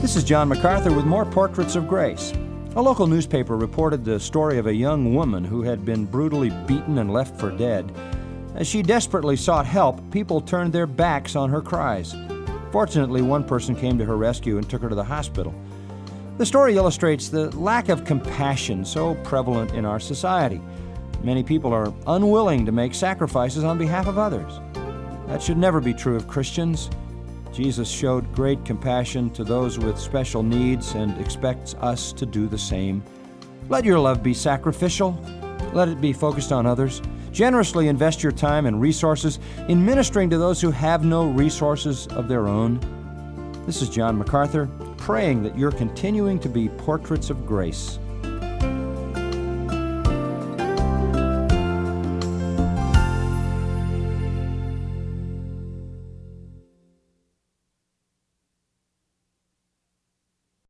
This is John MacArthur with more Portraits of Grace. A local newspaper reported the story of a young woman who had been brutally beaten and left for dead. As she desperately sought help, people turned their backs on her cries. Fortunately, one person came to her rescue and took her to the hospital. The story illustrates the lack of compassion so prevalent in our society. Many people are unwilling to make sacrifices on behalf of others. That should never be true of Christians. Jesus showed great compassion to those with special needs and expects us to do the same. Let your love be sacrificial. Let it be focused on others. Generously invest your time and resources in ministering to those who have no resources of their own. This is John MacArthur, praying that you're continuing to be portraits of grace.